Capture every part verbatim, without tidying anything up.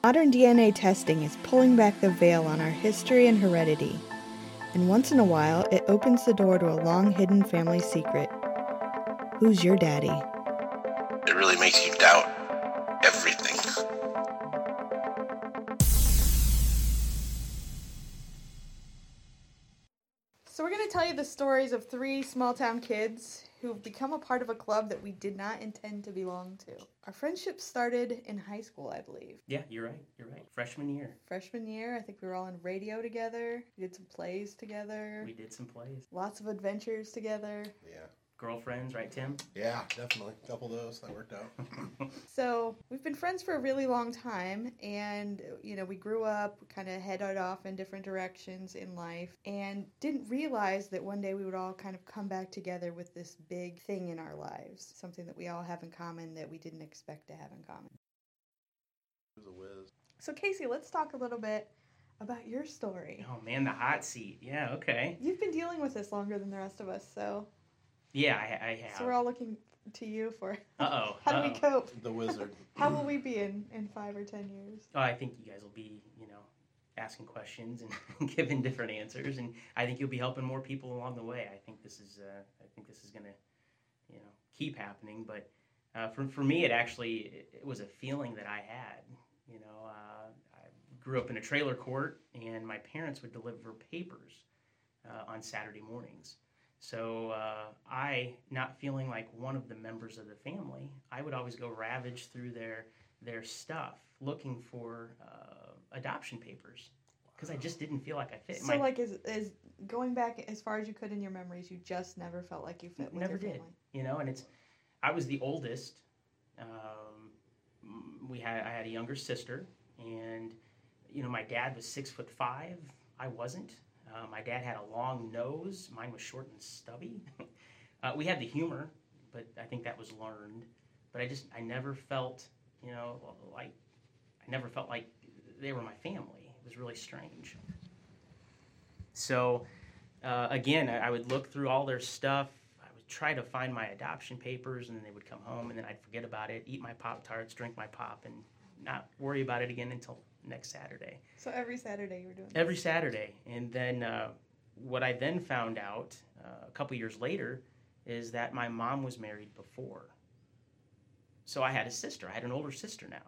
Modern D N A testing is pulling back the veil on our history and heredity. And once in a while, it opens the door to a long-hidden family secret. Who's your daddy? It really makes you doubt everything. So we're going to tell you the stories of three small-town kids who've become a part of a club that we did not intend to belong to. Our friendship started in high school, I believe. Yeah, you're right. You're right. Freshman year. Freshman year, I think we were all on radio together. We did some plays together. We did some plays. Lots of adventures together. Yeah. Girlfriends, right, Tim? Yeah, definitely. A couple of those. That worked out. So we've been friends for a really long time, and, you know, we grew up, kind of headed off in different directions in life, and didn't realize that one day we would all kind of come back together with this big thing in our lives, something that we all have in common that we didn't expect to have in common. It was a whiz. So, Casey, let's talk a little bit about your story. Oh, man, the hot seat. Yeah, okay. You've been dealing with this longer than the rest of us, so... Yeah, I, I have. So we're all looking to you for... Uh-oh. How uh-oh. do we cope? The wizard. How will we be in, in five or ten years? Oh, I think you guys will be, you know, asking questions and giving different answers, and I think you'll be helping more people along the way. I think this is, uh, I think this is going to, you know, keep happening. But uh, for for me, it actually it, it was a feeling that I had. You know, uh, I grew up in a trailer court, and my parents would deliver papers uh, on Saturday mornings. So uh, I, not feeling like one of the members of the family, I would always go ravage through their their stuff looking for uh, adoption papers because I just didn't feel like I fit. So, My, like, is, is going back as far as you could in your memories, you just never felt like you fit with never your did, family? you know. And it's, I was the oldest. Um, we had I had a younger sister, and you know my dad was six foot five. I wasn't. Uh, my dad had a long nose. Mine was short and stubby. uh, we had the humor, but I think that was learned. But I just, I never felt, you know, like, I never felt like they were my family. It was really strange. So, uh, again, I, I would look through all their stuff. I would try to find my adoption papers, and then they would come home, and then I'd forget about it, eat my Pop-Tarts, drink my pop, and not worry about it again until next Saturday. So every Saturday you were doing this? Every Saturday. And then uh, what I then found out uh, a couple years later is that my mom was married before. So I had a sister. I had an older sister now.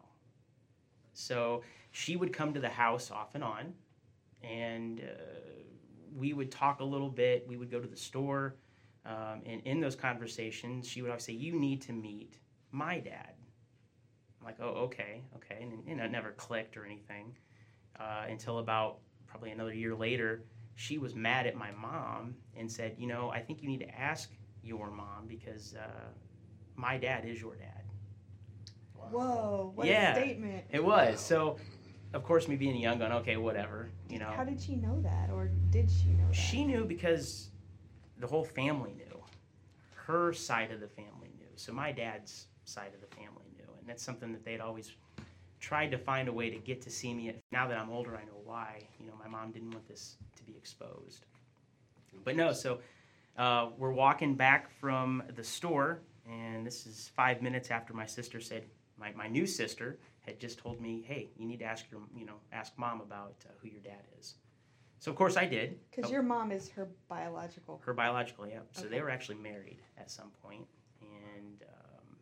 So she would come to the house off and on, and uh, we would talk a little bit. We would go to the store. Um, and in those conversations, she would always say, "You need to meet my dad." I'm like, oh, okay, okay. And, you know, it never clicked or anything uh, until about probably another year later, she was mad at my mom and said, you know, I think you need to ask your mom because uh, my dad is your dad. Wow. Whoa, what yeah, a statement. It was. So, of course, me being young, going, okay, whatever, you know. How did she know that, or did she know that? She knew because the whole family knew. Her side of the family knew. So my dad's side of the family knew. And that's something that they'd always tried to find a way to get to see me. Now that I'm older, I know why. You know, my mom didn't want this to be exposed. But no, so uh, we're walking back from the store, and this is five minutes after my sister said, my, my new sister had just told me, hey, you need to ask your, you know, ask mom about uh, who your dad is. So, of course, I did. Because oh, your mom is her biological. Her biological, yeah. So okay. They were actually married at some point. And um,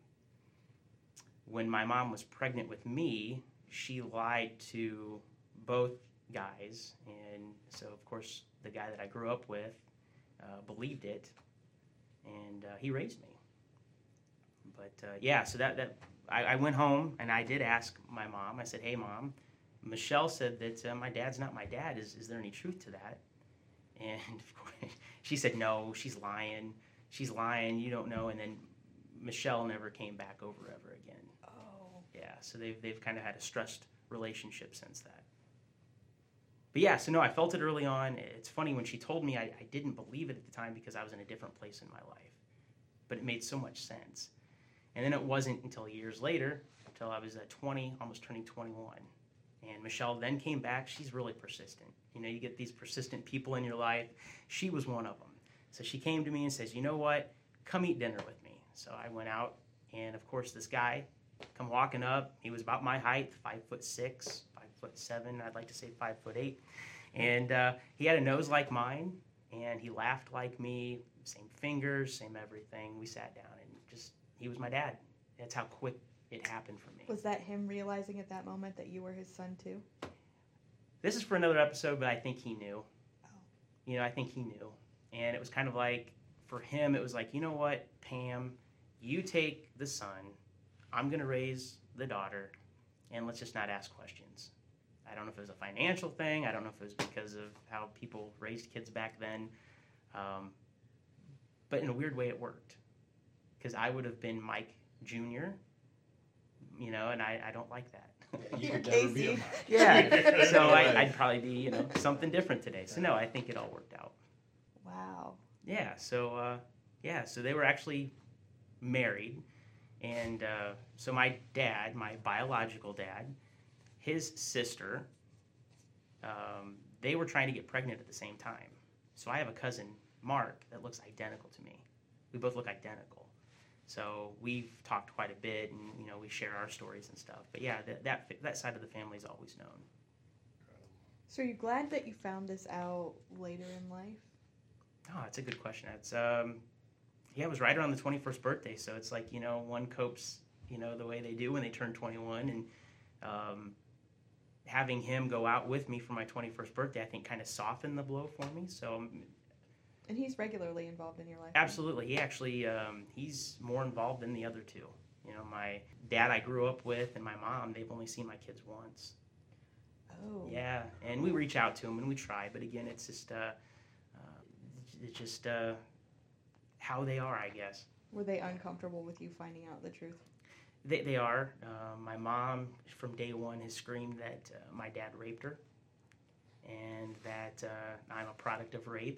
when my mom was pregnant with me, she lied to both guys. And so, of course, the guy that I grew up with uh, believed it, and uh, he raised me. But, uh, yeah, so that, that I, I went home, and I did ask my mom. I said, hey, Mom, Michelle said that uh, my dad's not my dad. Is, is there any truth to that? And of course, she said, no, she's lying. She's lying. You don't know. And then Michelle never came back over ever again. Oh. Yeah, so they've, they've kind of had a stressed relationship since that. But yeah, so no, I felt it early on. It's funny, when she told me, I, I didn't believe it at the time because I was in a different place in my life. But it made so much sense. And then it wasn't until years later, until I was uh, twenty, almost turning twenty-one. And Michelle then came back. She's really persistent. You know, you get these persistent people in your life. She was one of them. So she came to me and says, you know what, come eat dinner with me. So I went out, and of course this guy come walking up. He was about my height, five foot six, five foot seven. I'd like to say five foot eight. And uh, he had a nose like mine, and he laughed like me. Same fingers, same everything. We sat down, and just he was my dad. That's how quick it happened for me. Was that him realizing at that moment that you were his son too? This is for another episode, but I think he knew. Oh. You know, I think he knew. And it was kind of like, for him, it was like, you know what, Pam, you take the son, I'm going to raise the daughter, and let's just not ask questions. I don't know if it was a financial thing. I don't know if it was because of how people raised kids back then. Um, but in a weird way, it worked. Because I would have been Mike Junior, you know, and I, I don't like that. You You're could never be a Casey. Mike. Yeah, so I, I'd probably be, you know, something different today. So no, I think it all worked out. Wow. Yeah, so uh, yeah, so they were actually married, and uh, so my dad, my biological dad, his sister, um, they were trying to get pregnant at the same time. So I have a cousin, Mark, that looks identical to me. We both look identical. So we've talked quite a bit, and you know we share our stories and stuff. But yeah, that that, that side of the family is always known. So are you glad that you found this out later in life? Oh, that's a good question. It's um, yeah, it was right around the twenty-first birthday, so it's like you know one copes you know the way they do when they turn twenty-one, and um, having him go out with me for my twenty-first birthday, I think kind of softened the blow for me. So. Um, And he's regularly involved in your life. Absolutely. He actually, um, he's more involved than the other two. You know, my dad I grew up with and my mom, they've only seen my kids once. Oh. Yeah, and we reach out to them and we try, but again, it's just, uh, uh, it's just uh, how they are, I guess. Were they uncomfortable with you finding out the truth? They, they are. Uh, my mom, from day one, has screamed that uh, my dad raped her and that uh, I'm a product of rape.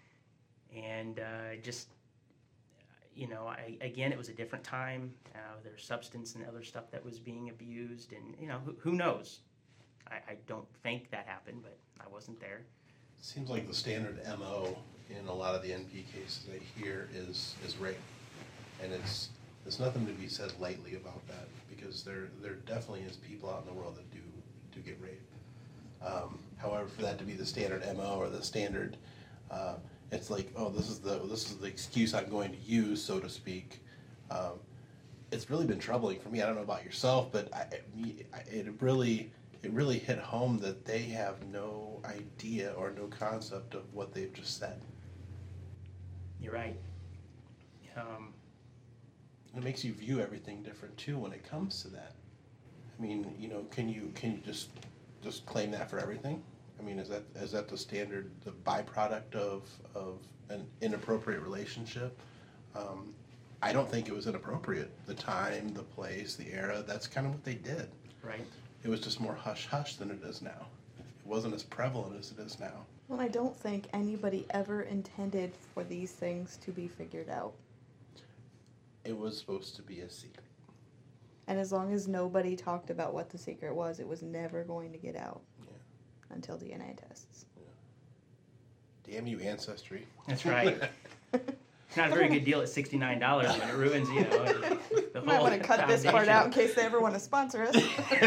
And uh, just, you know, I, again, it was a different time. Uh, there's substance and other stuff that was being abused. And, you know, who, who knows? I, I don't think that happened, but I wasn't there. Seems like the standard M O in a lot of the N P cases I hear is is rape. And it's there's nothing to be said lightly about that, because there there definitely is people out in the world that do, do get raped. Um, however, for that to be the standard M O or the standard... Uh, It's like, oh, this is the this is the excuse I'm going to use, so to speak. Um, it's really been troubling for me. I don't know about yourself, but I, I, it really it really hit home that they have no idea or no concept of what they've just said. You're right. Um, It makes you view everything different too when it comes to that. I mean, you know, can you can you just just claim that for everything? I mean, is that is that the standard, the byproduct of of an inappropriate relationship? Um, I don't think it was inappropriate. The time, the place, the era, that's kind of what they did. right. It was just more hush-hush than it is now. It wasn't as prevalent as it is now. Well, I don't think anybody ever intended for these things to be figured out. It was supposed to be a secret. And as long as nobody talked about what the secret was, it was never going to get out. Yeah. Until D N A tests. Damn you, Ancestry. That's right. It's not a very good deal at sixty-nine dollars when it ruins, you know, the, the You might whole want to cut this part foundation. out in case they ever want to sponsor us.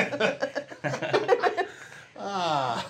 Ah.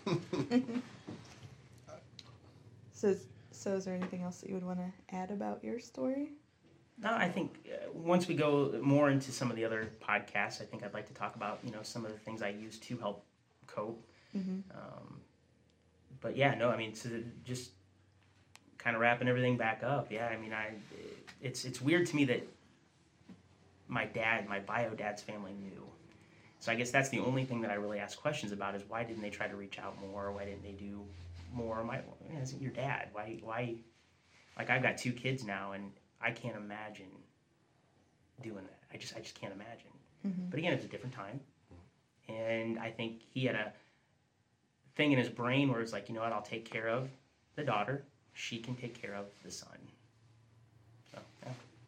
so, so is there anything else that you would want to add about your story? No, I think uh, once we go more into some of the other podcasts, I think I'd like to talk about, you know, some of the things I use to help cope. Mm-hmm. Um, but yeah, no, I mean, so just kind of wrapping everything back up. Yeah, I mean, I it's it's weird to me that my dad, my bio dad's family knew. So I guess that's the only thing that I really ask questions about is why didn't they try to reach out more? Why didn't they do more? My, it isn't your dad. Why why? Like I've got two kids now, and I can't imagine doing that. I just I just can't imagine. Mm-hmm. But again, it was a different time, and I think he had a thing in his brain where it's like, you know what, I'll take care of the daughter. She can take care of the son. So, yeah.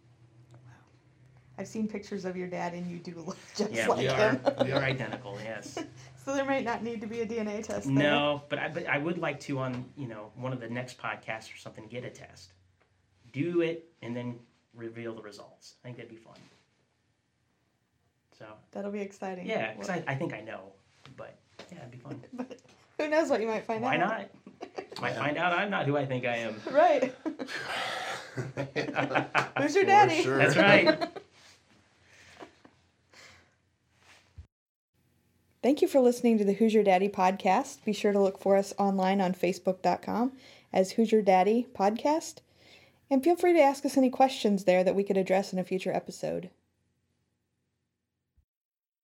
I've seen pictures of your dad, and you do look just Yeah, like we are him. we are identical. Yes. So there might not need to be a D N A test. There. No, but I but I would like to on you know one of the next podcasts or something get a test, do it, and then reveal the results. I think that'd be fun. So That'll be exciting. yeah, because Well, I, I think I know, but yeah, it'd be fun. but who knows what you might find Why out? not? Might find out I'm not who I think I am. Right. Who's your For daddy? sure. That's right. Thank you for listening to the Who's Your Daddy podcast. Be sure to look for us online on facebook dot com as Who's Your Daddy podcast. And feel free to ask us any questions there that we could address in a future episode.